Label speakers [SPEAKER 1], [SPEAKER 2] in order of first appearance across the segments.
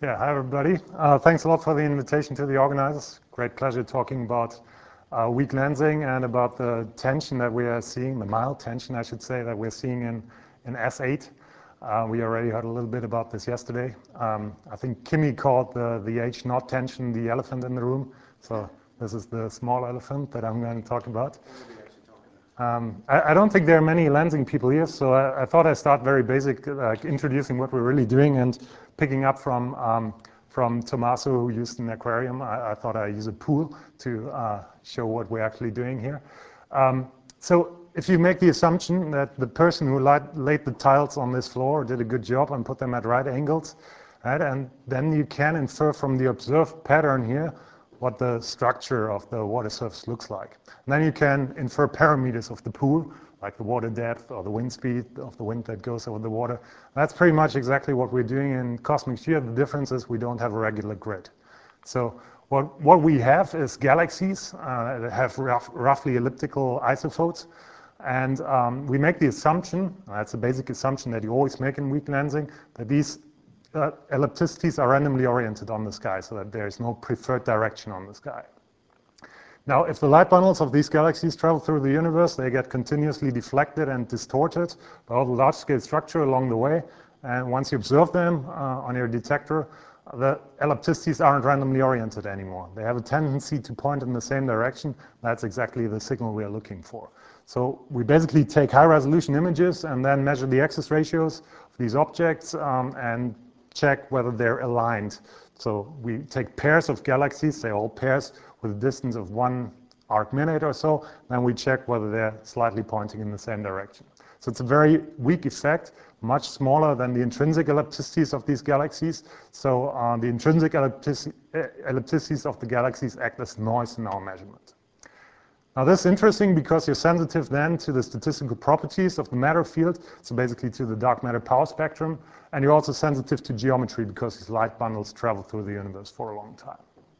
[SPEAKER 1] Yeah, hi everybody. Thanks a lot for the invitation to the organizers. Great pleasure talking about weak lensing and about the tension that we are seeing, the mild tension, I should say, that we're seeing in S8. We already heard a little bit about this yesterday. I think Kimi called the H0 tension the elephant in the room. So this is the small elephant that I'm going to talk about. I don't think there are many lensing people here, so I thought I'd start very basic, like introducing what we're really doing and picking up from Tommaso, who used an aquarium. I thought I'd use a pool to show what we're actually doing here. So if you make the assumption that the person who laid the tiles on this floor did a good job and put them at right angles, right, and then you can infer from the observed pattern here what the structure of the water surface looks like. And then you can infer parameters of the pool, like the water depth or the wind speed of the wind that goes over the water. That's pretty much exactly what we're doing in Cosmic Shear. The difference is we don't have a regular grid. So what we have is galaxies that have roughly elliptical isophotes. And we make the assumption, that's a basic assumption that you always make in weak lensing, that these ellipticities are randomly oriented on the sky, so that there is no preferred direction on the sky. Now, if the light bundles of these galaxies travel through the universe, they get continuously deflected and distorted by all the large-scale structure along the way. And once you observe them on your detector, the ellipticities aren't randomly oriented anymore. They have a tendency to point in the same direction. That's exactly the signal we are looking for. So we basically take high-resolution images and then measure the axis ratios of these objects and check whether they're aligned. So we take pairs of galaxies, say all pairs, with a distance of 1 arc-minute or so, then we check whether they're slightly pointing in the same direction. So it's a very weak effect, much smaller than the intrinsic ellipticities of these galaxies. So the intrinsic ellipticities of the galaxies act as noise in our measurement. Now this is interesting because you're sensitive then to the statistical properties of the matter field, so basically to the dark matter power spectrum, and you're also sensitive to geometry because these light bundles travel through the universe for a long time.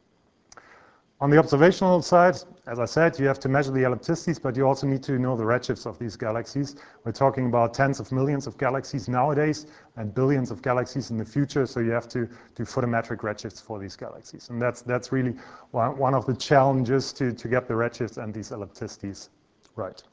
[SPEAKER 1] On the observational side, as I said, you have to measure the ellipticities, but you also need to know the redshifts of these galaxies. We're talking about tens of millions of galaxies nowadays and billions of galaxies in the future, so you have to do photometric redshifts for these galaxies. And that's really one of the challenges to get the redshifts and these ellipticities right.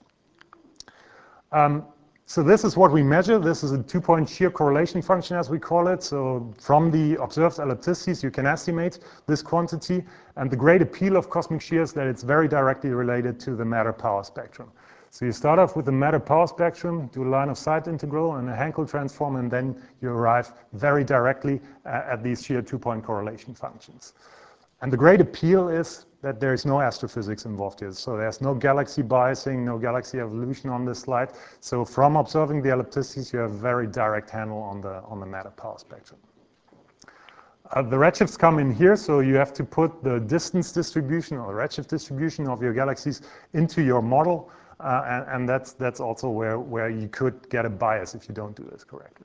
[SPEAKER 1] So this is what we measure. This is a two-point shear correlation function, as we call it. So from the observed ellipticities, you can estimate this quantity. And the great appeal of cosmic shear is that it's very directly related to the matter power spectrum. So you start off with the matter power spectrum, do a line of sight integral and a Hankel transform, and then you arrive very directly at these shear two-point correlation functions. And the great appeal is that there is no astrophysics involved here. So there's no galaxy biasing, no galaxy evolution on this slide. So from observing the ellipticities, you have a very direct handle on the matter power spectrum. The redshifts come in here, so you have to put the distance distribution or the redshift distribution of your galaxies into your model, and that's also where you could get a bias if you don't do this correctly.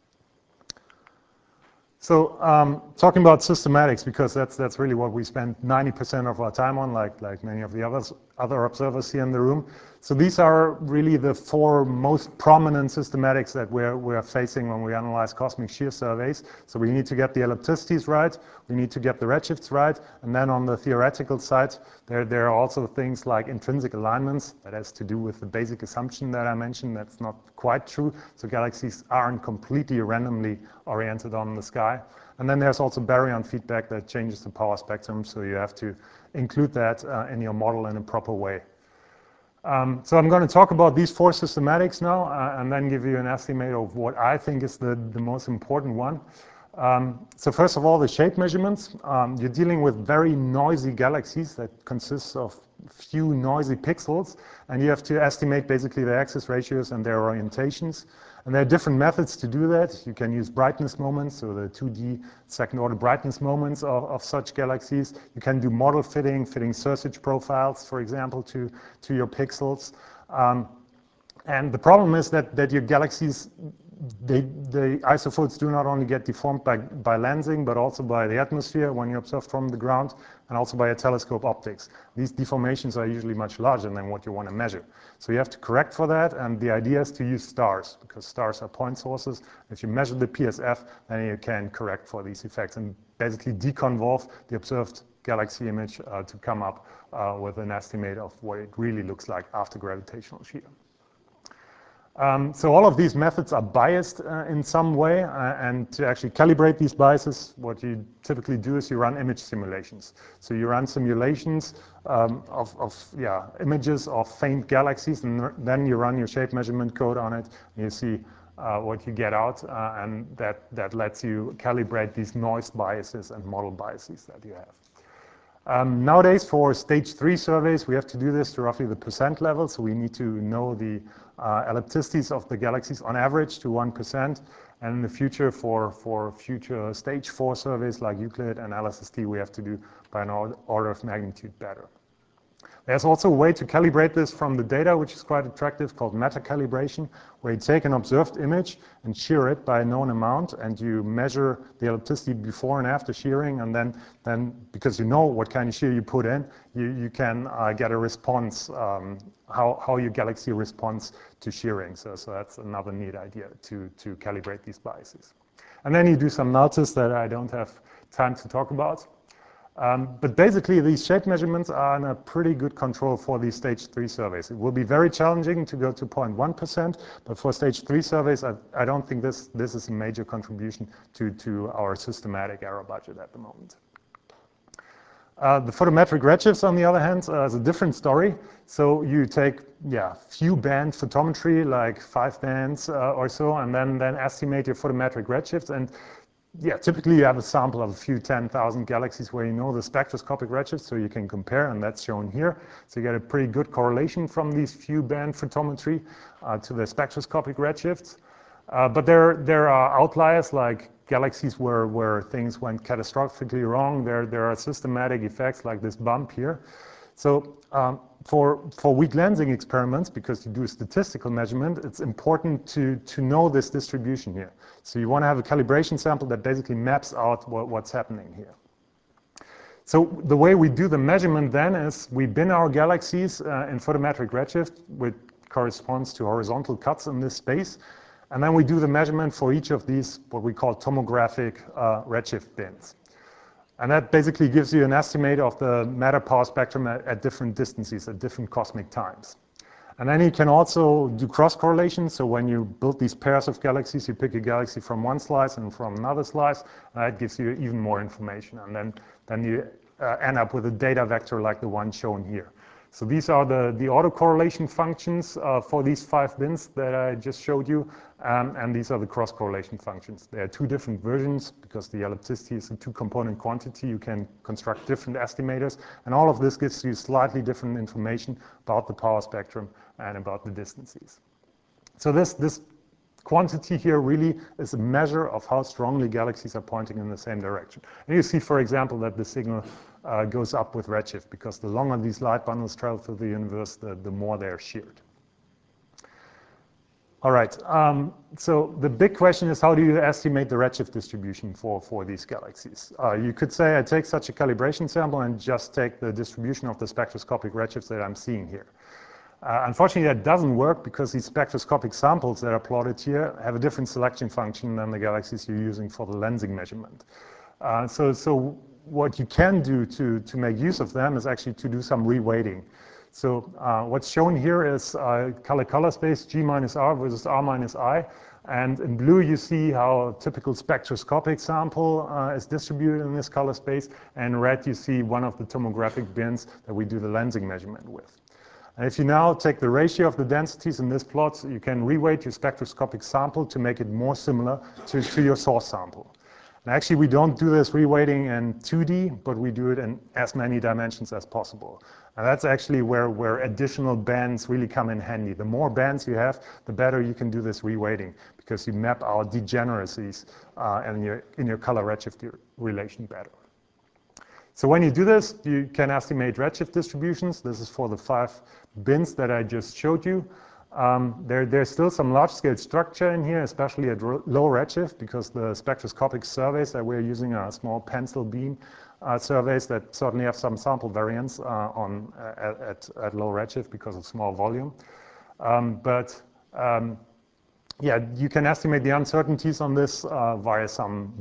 [SPEAKER 1] So talking about systematics, because that's really what we spend 90% of our time on, like many of the other observers here in the room. So these are really the four most prominent systematics that we're facing when we analyze cosmic shear surveys. So we need to get the ellipticities right, we need to get the redshifts right, and then on the theoretical side, there are also things like intrinsic alignments. That has to do with the basic assumption that I mentioned. That's not quite true. So galaxies aren't completely randomly oriented on the sky. And then there's also baryon feedback that changes the power spectrum, so you have to include that in your model in a proper way. So I'm going to talk about these four systematics now and then give you an estimate of what I think is the most important one. So first of all, the shape measurements. You're dealing with very noisy galaxies that consist of few noisy pixels, and you have to estimate basically their axis ratios and their orientations. And there are different methods to do that. You can use brightness moments, so the 2D second-order brightness moments of such galaxies. You can do model fitting surface profiles, for example, to your pixels. And the problem is that your galaxies the isophotos do not only get deformed by lensing, but also by the atmosphere when you observe from the ground, and also by a telescope optics. These deformations are usually much larger than what you want to measure. So you have to correct for that, and the idea is to use stars, because stars are point sources. If you measure the PSF, then you can correct for these effects and basically deconvolve the observed galaxy image to come up with an estimate of what it really looks like after gravitational shear. So all of these methods are biased in some way, and to actually calibrate these biases, what you typically do is you run image simulations. So you run simulations of images of faint galaxies, and then you run your shape measurement code on it, and you see what you get out, and that lets you calibrate these noise biases and model biases that you have. Nowadays, for stage 3 surveys, we have to do this to roughly the percent level, so we need to know the ellipticities of the galaxies on average to 1%, and in the future, for future stage 4 surveys like Euclid and LSST, we have to do by an order of magnitude better. There's also a way to calibrate this from the data, which is quite attractive, called meta-calibration, where you take an observed image and shear it by a known amount, and you measure the ellipticity before and after shearing, and then because you know what kind of shear you put in, you can get a response, how your galaxy responds to shearing. So that's another neat idea to calibrate these biases. And then you do some analysis that I don't have time to talk about. But basically, these shape measurements are in a pretty good control for these stage 3 surveys. It will be very challenging to go to 0.1%, but for stage 3 surveys, I don't think this is a major contribution to our systematic error budget at the moment. The photometric redshifts, on the other hand, is a different story. So you take few band photometry, like 5 bands or so, and then estimate your photometric redshifts. And typically you have a sample of a few 10,000 galaxies where you know the spectroscopic redshift, so you can compare, and that's shown here. So you get a pretty good correlation from these few band photometry to the spectroscopic redshifts. But there are outliers, like galaxies where things went catastrophically wrong. There are systematic effects like this bump here. So for weak lensing experiments, because you do a statistical measurement, it's important to know this distribution here. So you want to have a calibration sample that basically maps out what's happening here. So the way we do the measurement then is we bin our galaxies in photometric redshift, which corresponds to horizontal cuts in this space. And then we do the measurement for each of these, what we call tomographic redshift bins. And that basically gives you an estimate of the matter power spectrum at different distances, at different cosmic times. And then you can also do cross-correlation. So when you build these pairs of galaxies, you pick a galaxy from one slice and from another slice, and that gives you even more information. And then you end up with a data vector like the one shown here. So these are the autocorrelation functions for these 5 bins that I just showed you, and these are the cross-correlation functions. There are 2 different versions because the ellipticity is a 2-component quantity. You can construct different estimators, and all of this gives you slightly different information about the power spectrum and about the distances. So this quantity here really is a measure of how strongly galaxies are pointing in the same direction. And you see, for example, that the signal goes up with redshift, because the longer these light bundles travel through the universe, the more they're sheared. All right, so the big question is, how do you estimate the redshift distribution for these galaxies? You could say I take such a calibration sample and just take the distribution of the spectroscopic redshifts that I'm seeing here. Unfortunately, that doesn't work, because these spectroscopic samples that are plotted here have a different selection function than the galaxies you're using for the lensing measurement. So what you can do to make use of them is actually to do some reweighting. So what's shown here is color space G minus R versus R minus I. And in blue, you see how a typical spectroscopic sample is distributed in this color space. And in red, you see one of the tomographic bins that we do the lensing measurement with. And if you now take the ratio of the densities in this plot, you can reweight your spectroscopic sample to make it more similar to your source sample. And actually, we don't do this reweighting in 2D, but we do it in as many dimensions as possible. And that's actually where additional bands really come in handy. The more bands you have, the better you can do this reweighting, because you map out degeneracies in your color redshift relation better. So when you do this, you can estimate redshift distributions. This is for the 5 bins that I just showed you. There's still some large-scale structure in here, especially at low redshift, because the spectroscopic surveys that we're using are small pencil beam surveys that certainly have some sample variance at low redshift because of small volume. Yeah, you can estimate the uncertainties on this via some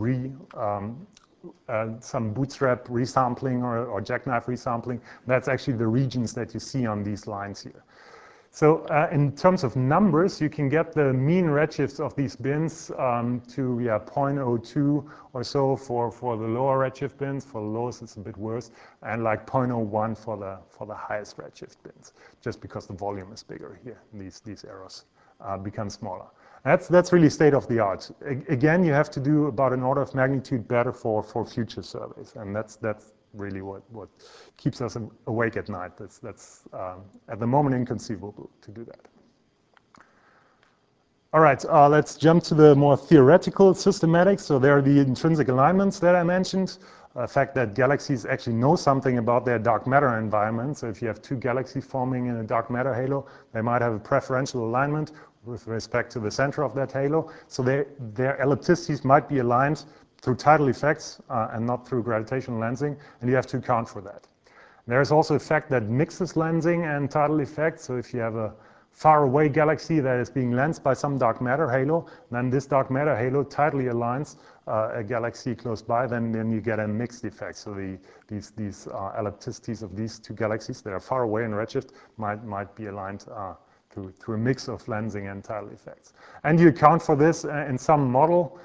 [SPEAKER 1] bootstrap resampling or jackknife resampling. That's actually the regions that you see on these lines here. So in terms of numbers, you can get the mean redshifts of these bins to 0.02 or so for the lower redshift bins. For the lowest, it's a bit worse, and like 0.01 for the highest redshift bins, just because the volume is bigger here. These errors become smaller. That's really state of the art. Again, you have to do about an order of magnitude better for future surveys, and that's really what keeps us awake at night. That's at the moment inconceivable to do that. All right, let's jump to the more theoretical systematics. So there are the intrinsic alignments that I mentioned. The fact that galaxies actually know something about their dark matter environment. So if you have two galaxies forming in a dark matter halo, they might have a preferential alignment with respect to the center of that halo. So their ellipticities might be aligned through tidal effects and not through gravitational lensing, and you have to account for that. There is also a fact that mixes lensing and tidal effects. So if you have a far away galaxy that is being lensed by some dark matter halo, then this dark matter halo tidally aligns a galaxy close by, then you get a mixed effect. So these ellipticities of these two galaxies that are far away in redshift might be aligned through a mix of lensing and tidal effects. And you account for this in some model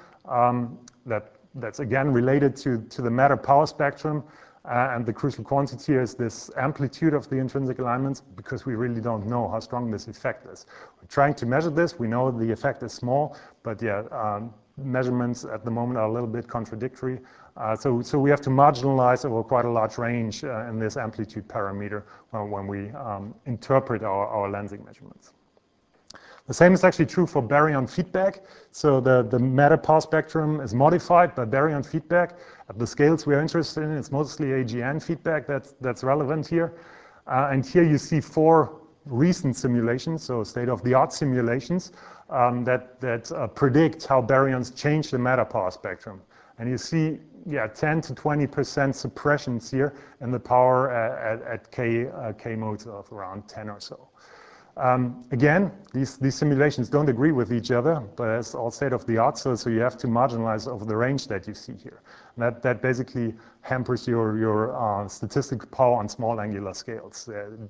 [SPEAKER 1] that's again related to the matter power spectrum. And the crucial quantity is this amplitude of the intrinsic alignments, because we really don't know how strong this effect is. We're trying to measure this. We know the effect is small, but yeah, measurements at the moment are a little bit contradictory. So we have to marginalize over quite a large range in this amplitude parameter when we interpret our lensing measurements. The same is actually true for baryon feedback. So the matter power spectrum is modified by baryon feedback. At the scales we are interested in, it's mostly AGN feedback that's relevant here. And here you see 4 recent simulations, so state-of-the-art simulations that predict how baryons change the matter power spectrum. And you see, 10 to 20% suppressions here in the power at K modes of around 10 or so. Again, these simulations don't agree with each other, but it's all state-of-the-art, so you have to marginalize over the range that you see here. And that basically hampers your statistical power on small angular scales.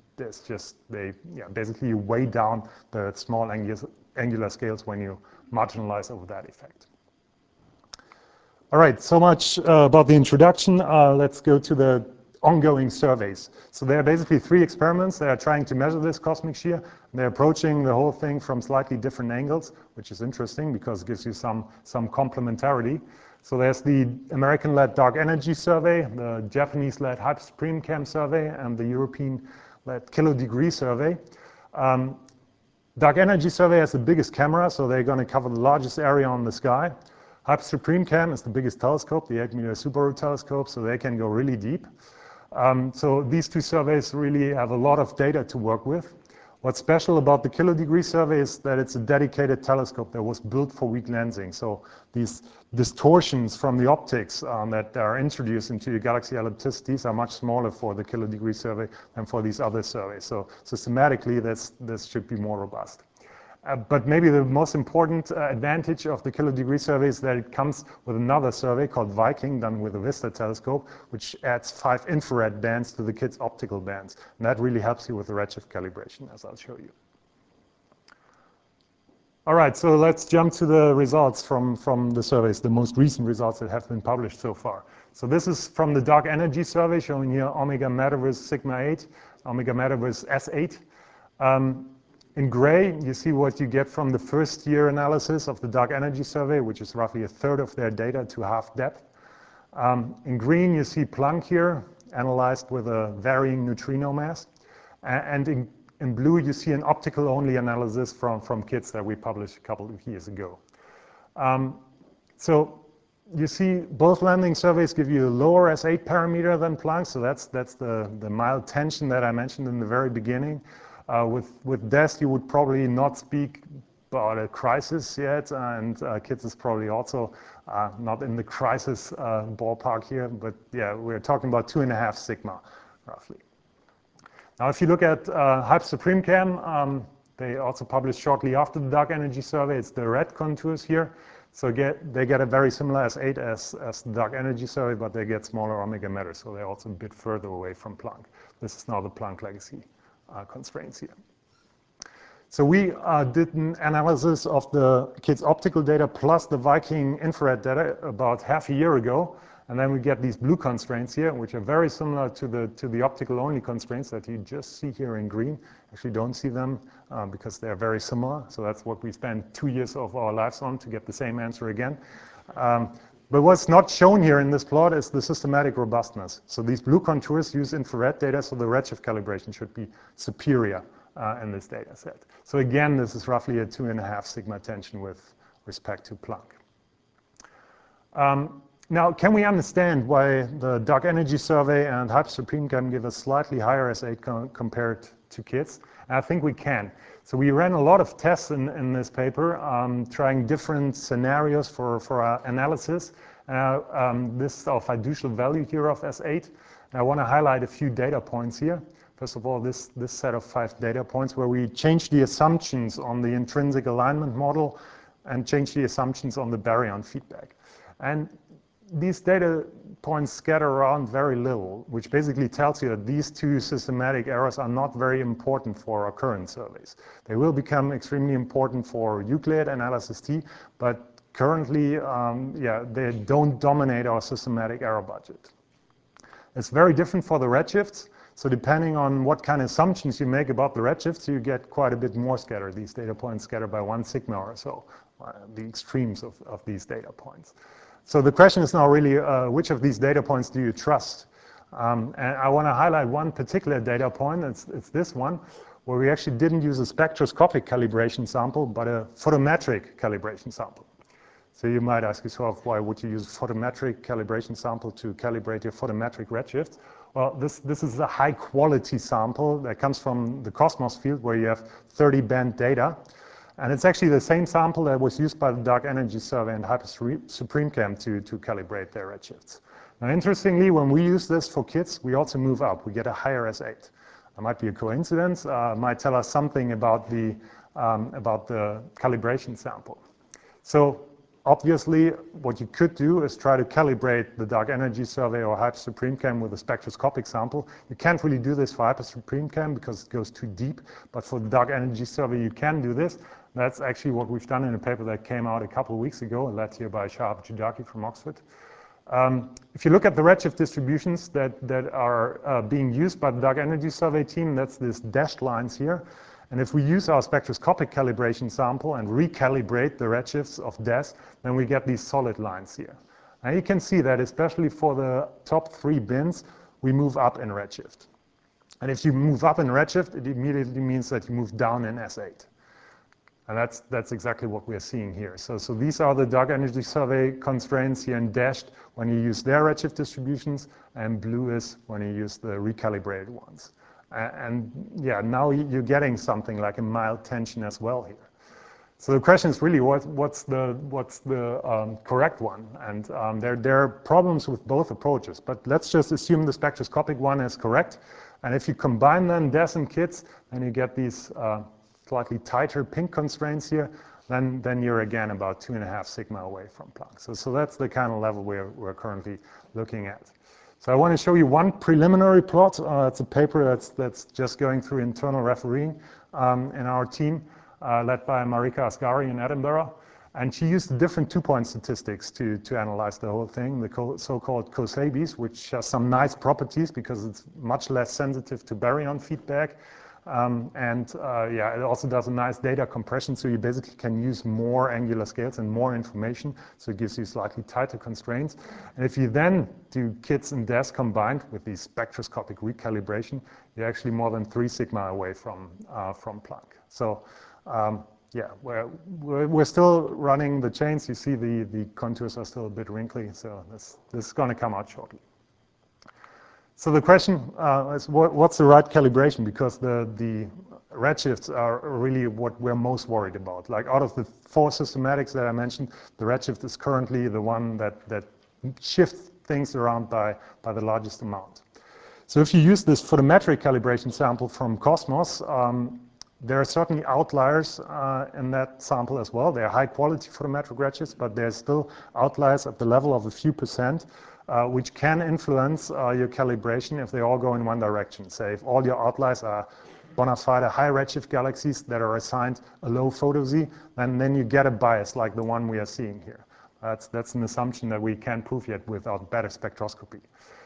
[SPEAKER 1] Basically you weigh down the small angular scales when you marginalize over that effect. All right, so much about the introduction. Let's go to the ongoing surveys. So there are basically 3 experiments that are trying to measure this cosmic shear. They're approaching the whole thing from slightly different angles, which is interesting because it gives you some complementarity. So there's the American-led Dark Energy Survey, the Japanese-led HyperSupremeCam survey, and the European-led Kilodegree survey. Dark Energy Survey has the biggest camera, so they're going to cover the largest area on the sky. HyperSupremeCam is the biggest telescope, the 8-meter Subaru telescope, so they can go really deep. So these 2 surveys really have a lot of data to work with. What's special about the Kilodegree survey is that it's a dedicated telescope that was built for weak lensing. So these distortions from the optics that are introduced into the galaxy ellipticities are much smaller for the Kilodegree survey than for these other surveys. So systematically, this should be more robust. But maybe the most important advantage of the Kilodegree survey is that it comes with another survey called Viking, done with a VISTA telescope, which adds 5 infrared bands to the KITS optical bands. And that really helps you with the redshift calibration, as I'll show you. All right, so let's jump to the results from the surveys, the most recent results that have been published so far. So this is from the Dark Energy Survey, showing here Omega Mattaverse Sigma 8, Omega Mattaverse S8. In gray, you see what you get from the first-year analysis of the Dark Energy Survey, which is roughly a third of their data to half depth. In green, you see Planck here, analyzed with a varying neutrino mass. And in blue, you see an optical-only analysis from KITS that we published a couple of years ago. So you see both landing surveys give you a lower S8 parameter than Planck, so that's the mild tension that I mentioned in the very beginning. With DEST, you would probably not speak about a crisis yet, and kids is probably also not in the crisis ballpark here, but yeah, we're talking about 2.5 sigma, roughly. Now, if you look at Hyper SupremeCam, they also published shortly after the dark energy survey. It's the red contours here. So they get a very similar S8 as the dark energy survey, but they get smaller omega matter, so they're also a bit further away from Planck. This is now the Planck legacy constraints here. So we did an analysis of the kids' optical data plus the Viking infrared data about half a year ago. And then we get these blue constraints here, which are very similar to the optical-only constraints that you just see here in green. Actually don't see them because they're very similar. So that's what we spent 2 years of our lives on to get the same answer again. But what's not shown here in this plot is the systematic robustness. So these blue contours use infrared data, so the redshift calibration should be superior in this data set. So again, this is roughly a 2.5 sigma tension with respect to Planck. Now, can we understand why the dark energy survey and Hyper SupremeCam give a slightly higher S8 compared to kids? And I think we can. So we ran a lot of tests in this paper, trying different scenarios for our analysis. This is our fiducial value here of S8. And I want to highlight a few data points here. First of all, this set of 5 data points where we changed the assumptions on the intrinsic alignment model and changed the assumptions on the baryon feedback. And these data points scatter around very little, which basically tells you that these 2 systematic errors are not very important for our current surveys. They will become extremely important for Euclid and LSST, but currently, they don't dominate our systematic error budget. It's very different for the redshifts. So depending on what kind of assumptions you make about the redshifts, you get quite a bit more scatter. These data points scatter by 1 sigma or so, the extremes of these data points. So the question is now really, which of these data points do you trust? And I want to highlight one particular data point. It's this one, where we actually didn't use a spectroscopic calibration sample, but a photometric calibration sample. So you might ask yourself, why would you use a photometric calibration sample to calibrate your photometric redshift? Well, this is a high quality sample that comes from the COSMOS field where you have 30 band data. And it's actually the same sample that was used by the dark energy survey and Hyper SupremeCam to calibrate their redshifts. Now, interestingly, when we use this for kids, we also move up. We get a higher S8. That might be a coincidence. Might tell us something about the calibration sample. So obviously, what you could do is try to calibrate the dark energy survey or Hyper SupremeCam with a spectroscopic sample. You can't really do this for Hyper SupremeCam because it goes too deep, but for the dark energy survey, you can do this. That's actually what we've done in a paper that came out a couple of weeks ago, led here by Shahab Judaki from Oxford. If you look at the redshift distributions that are being used by the dark energy survey team, that's these dashed lines here. And if we use our spectroscopic calibration sample and recalibrate the redshifts of DES, then we get these solid lines here. Now you can see that especially for the top 3 bins, we move up in redshift. And if you move up in redshift, it immediately means that you move down in S8. And that's exactly what we're seeing here. So these are the dark energy survey constraints here in dashed when you use their redshift distributions, and blue is when you use the recalibrated ones. And yeah, now you're getting something like a mild tension as well here. So the question is really what's the correct one? And there are problems with both approaches, but let's just assume the spectroscopic one is correct. And if you combine then DES and KITS, then you get these slightly tighter pink constraints here, then you're again about 2.5 sigma away from Planck. So that's the kind of level we're currently looking at. So I want to show you one preliminary plot. It's a paper that's just going through internal refereeing in our team, led by Marika Asghari in Edinburgh. And she used different 2-point statistics to analyze the whole thing, the so-called COSABIs, which has some nice properties because it's much less sensitive to baryon feedback. It also does a nice data compression, so you basically can use more angular scales and more information, so it gives you slightly tighter constraints. And if you then do KITS and DES combined with the spectroscopic recalibration, you're actually more than 3 sigma away from Planck. So we're still running the chains. You see the contours are still a bit wrinkly, so this is going to come out shortly. So the question is, what's the right calibration? Because the redshifts are really what we're most worried about. Like out of the 4 systematics that I mentioned, the redshift is currently the one that shifts things around by the largest amount. So if you use this photometric calibration sample from Cosmos, there are certainly outliers in that sample as well. They're high quality photometric redshifts, but there's still outliers at the level of a few percent, which can influence your calibration if they all go in one direction. Say if all your outliers are bona fide high redshift galaxies that are assigned a low photo Z, then you get a bias like the one we are seeing here. That's an assumption that we can't prove yet without better spectroscopy.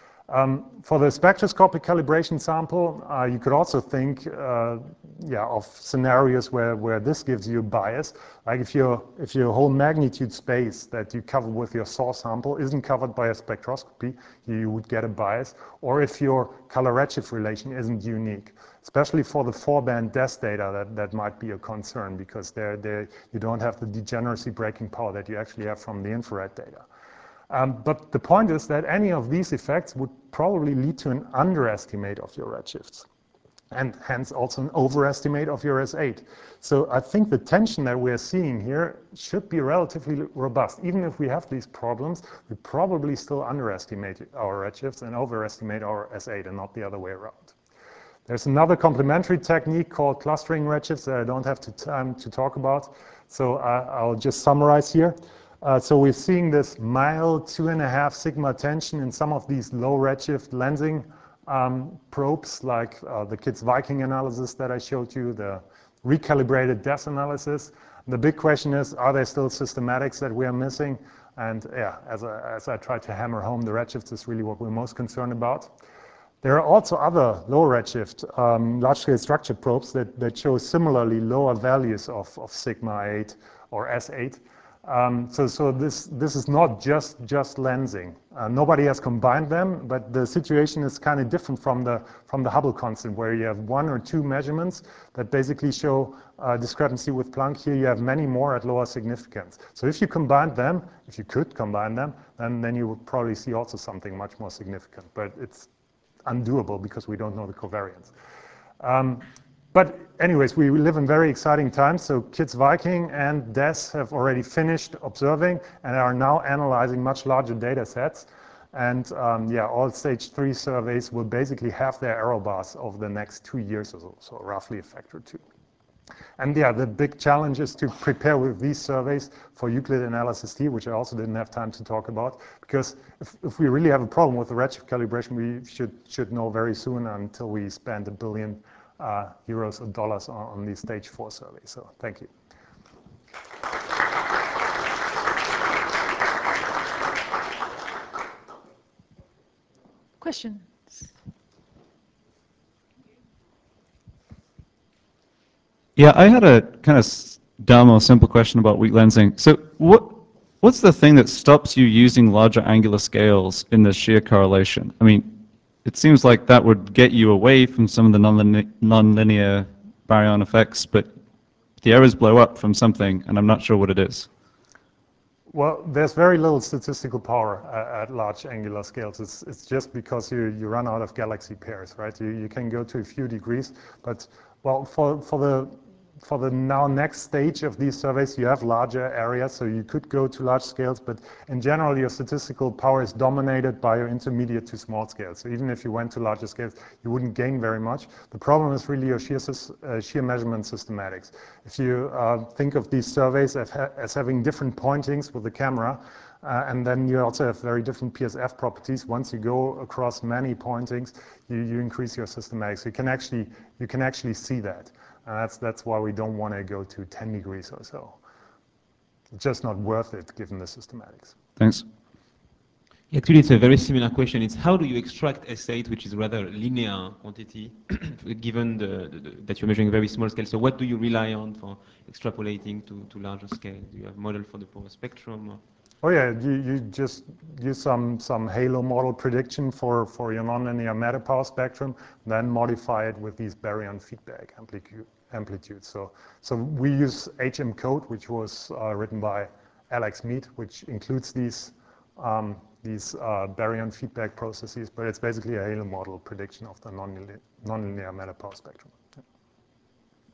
[SPEAKER 1] For the spectroscopic calibration sample, you could also think of scenarios where this gives you a bias. Like if your whole magnitude space that you cover with your source sample isn't covered by a spectroscopy, you would get a bias. Or if your color redshift relation isn't unique. Especially for the 4-band DES data, that might be a concern because you don't have the degeneracy breaking power that you actually have from the infrared data. But the point is that any of these effects would probably lead to an underestimate of your redshifts, and hence also an overestimate of your S8. So I think the tension that we're seeing here should be relatively robust. Even if we have these problems, we probably still underestimate our redshifts and overestimate our S8 and not the other way around. There's another complementary technique called clustering redshifts that I don't have time to talk about. So I'll just summarize here. So we're seeing this mild 2.5 sigma tension in some of these low redshift lensing probes, like the KITS Viking analysis that I showed you, the recalibrated DES analysis. The big question is, are there still systematics that we are missing? And yeah, as I try to hammer home, the redshifts is really what we're most concerned about. There are also other low redshift large-scale structure probes that show similarly lower values of sigma 8 or S8. So this is not just lensing. Nobody has combined them, but the situation is kind of different from the Hubble constant, where you have 1 or 2 measurements that basically show discrepancy with Planck. Here you have many more at lower significance. So if you combine them, if you could combine them, then you would probably see also something much more significant. But it's undoable because we don't know the covariance. But anyways, we live in very exciting times. So KITS Viking and DES have already finished observing and are now analyzing much larger data sets. And all stage 3 surveys will basically have their error bars over the next 2 years or so roughly a factor 2. And the big challenge is to prepare with these surveys for Euclid and LSST, which I also didn't have time to talk about, because if we really have a problem with the redshift calibration, we should know very soon until we spend €1 billion or dollars on these stage 4 surveys. So thank you.
[SPEAKER 2] Questions?
[SPEAKER 3] Yeah, I had a kind of dumb or simple question about weak lensing. So what's the thing that stops you using larger angular scales in the shear correlation? I mean, it seems like that would get you away from some of the nonlinear baryon effects, but the errors blow up from something, and I'm not sure what it is.
[SPEAKER 1] Well, there's very little statistical power at large angular scales. It's just because you run out of galaxy pairs, right? You can go to a few degrees, but well, for the now next stage of these surveys, you have larger areas, so you could go to large scales, but in general, your statistical power is dominated by your intermediate to small scales. So even if you went to larger scales, you wouldn't gain very much. The problem is really your shear measurement systematics. If you think of these surveys as having different pointings with the camera, and then you also have very different PSF properties. Once you go across many pointings, you increase your systematics. You can actually see that. That's why we don't want to go to 10 degrees or so. It's just not worth it given the systematics.
[SPEAKER 3] Thanks.
[SPEAKER 4] Actually, it's a very similar question. It's how do you extract S8, which is rather linear quantity, given that you're measuring very small scale? So what do you rely on for extrapolating to larger scale? Do you have a model for the power spectrum? Or?
[SPEAKER 1] Oh yeah, you just use some halo model prediction for your nonlinear matter power spectrum, then modify it with these baryon feedback amplitudes. So we use HM-Code, which was written by Alex Mead, which includes these baryon feedback processes, but it's basically a halo model prediction of the nonlinear matter power spectrum.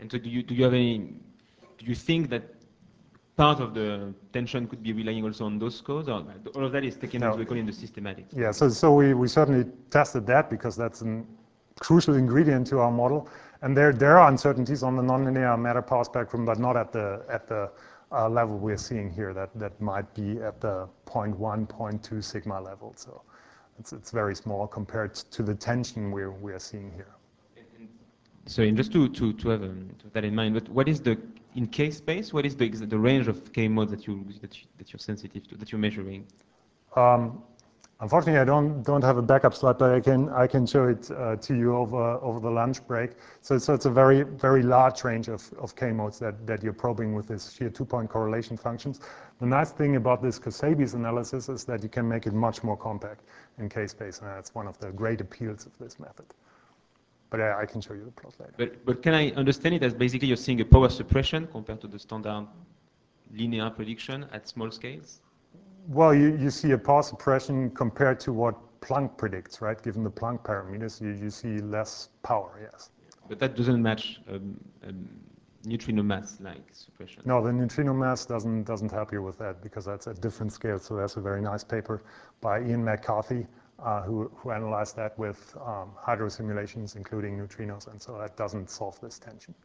[SPEAKER 4] And so do you have any, do you think that part of the tension could be relying also on those scores, or all of that is taken into account in the systematics?
[SPEAKER 1] Yeah, so we certainly tested that because that's a crucial ingredient to our model. And there are uncertainties on the nonlinear matter power spectrum, but not at the level we're seeing here. That might be at the 0.1, 0.2 sigma level. So it's very small compared to the tension we're seeing here.
[SPEAKER 4] So just to have that in mind, but what is the, in K space, what is the range of K modes that you're sensitive to, that you're measuring?
[SPEAKER 1] Unfortunately, I don't have a backup slide, but I can show it to you over the lunch break. So it's a very large range of K modes that you're probing with this shear 2-point correlation functions. The nice thing about this Casabi's analysis is that you can make it much more compact in K space, and that's one of the great appeals of this method. But I can show you the plot later.
[SPEAKER 4] But can I understand it as basically you're seeing a power suppression compared to the standard linear prediction at small scales?
[SPEAKER 1] Well, you see a power suppression compared to what Planck predicts, right? Given the Planck parameters, you see less power, yes.
[SPEAKER 4] But that doesn't match neutrino mass-like suppression.
[SPEAKER 1] No, the neutrino mass doesn't help you with that because that's at different scales. So that's a very nice paper by Ian McCarthy, who analyzed that with hydro simulations, including neutrinos, and so that doesn't solve this tension.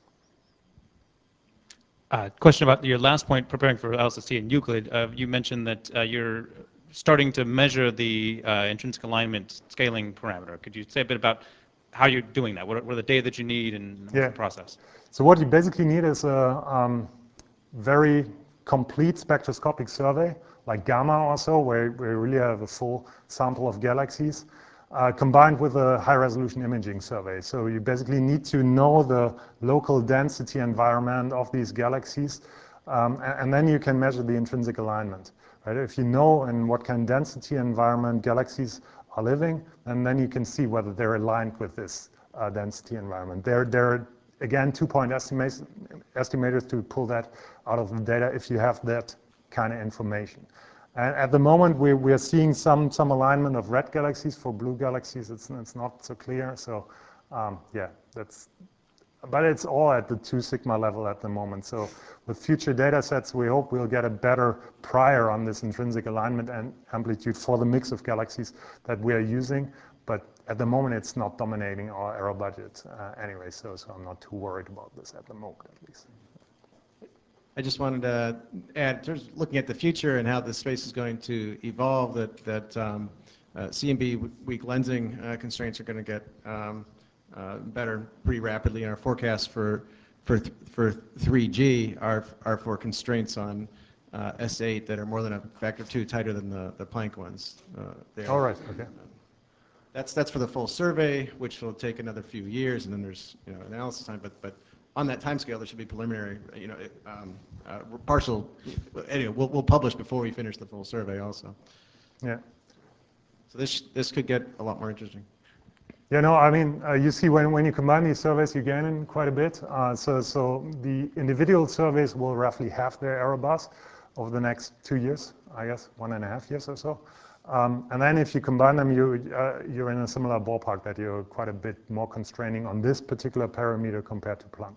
[SPEAKER 2] Question about your last point, preparing for LSST and Euclid. You mentioned that you're starting to measure the intrinsic alignment scaling parameter. Could you say a bit about how you're doing that? What are the data that you need and what's the process?
[SPEAKER 1] So what you basically need is a very complete spectroscopic survey, like gamma or so, where you really have a full sample of galaxies, combined with a high-resolution imaging survey. So you basically need to know the local density environment of these galaxies, and then you can measure the intrinsic alignment. Right? If you know in what kind of density environment galaxies are living, and then you can see whether they're aligned with this density environment. There are, again, 2-point estimators to pull that out of the data if you have that kind of information. And at the moment, we are seeing some alignment of red galaxies. For blue galaxies, it's not so clear. So yeah, but it's all at the 2 sigma level at the moment. So with future data sets, we hope we'll get a better prior on this intrinsic alignment and amplitude for the mix of galaxies that we are using. But at the moment, it's not dominating our error budget anyway. So I'm not too worried about this at the moment, at least.
[SPEAKER 5] I just wanted to add, just looking at the future and how this space is going to evolve, that CMB weak lensing constraints are going to get better pretty rapidly. And our forecasts for 3G are for constraints on S8 that are more than a factor 2 tighter than the Planck ones.
[SPEAKER 1] All right. Okay.
[SPEAKER 5] That's for the full survey, which will take another few years, and then there's analysis time. But on that timescale, there should be preliminary, partial. Anyway, we'll publish before we finish the full survey, also.
[SPEAKER 1] Yeah.
[SPEAKER 5] So this could get a lot more interesting.
[SPEAKER 1] Yeah, no, I mean, you see when you combine these surveys, you gain in quite a bit. So the individual surveys will roughly halve their error bars over the next 2 years, I guess, 1.5 years or so. And then if you combine them, you're in a similar ballpark that you're quite a bit more constraining on this particular parameter compared to Planck.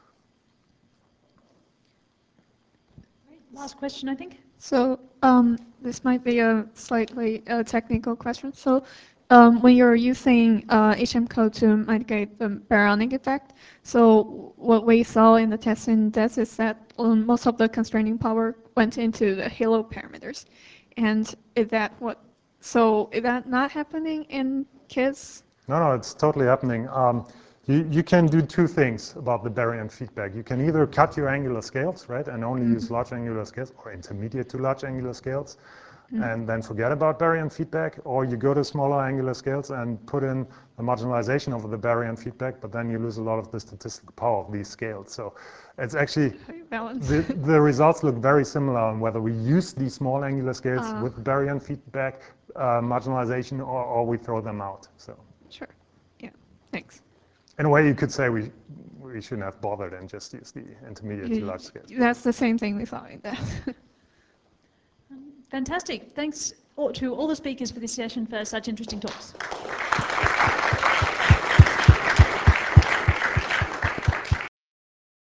[SPEAKER 6] Last question, I think.
[SPEAKER 7] So this might be a slightly technical question. So when you're using HM code to mitigate the baryonic effect, so what we saw in the testing test is that most of the constraining power went into the halo parameters. And is that is that not happening in KISS?
[SPEAKER 1] No, it's totally happening. You can do 2 things about the baryon feedback. You can either cut your angular scales, right, and only use large angular scales or intermediate to large angular scales, and then forget about baryon feedback, or you go to smaller angular scales and put in a marginalization over the baryon feedback, but then you lose a lot of the statistical power of these scales. So it's actually, the results look very similar on whether we use these small angular scales with baryon feedback marginalization or we throw them out. So
[SPEAKER 7] sure, yeah, thanks.
[SPEAKER 1] In a way, you could say we shouldn't have bothered and just use the intermediate to large scales.
[SPEAKER 7] That's the same thing we thought in that.
[SPEAKER 6] Fantastic. Thanks to all the speakers for this session for such interesting talks.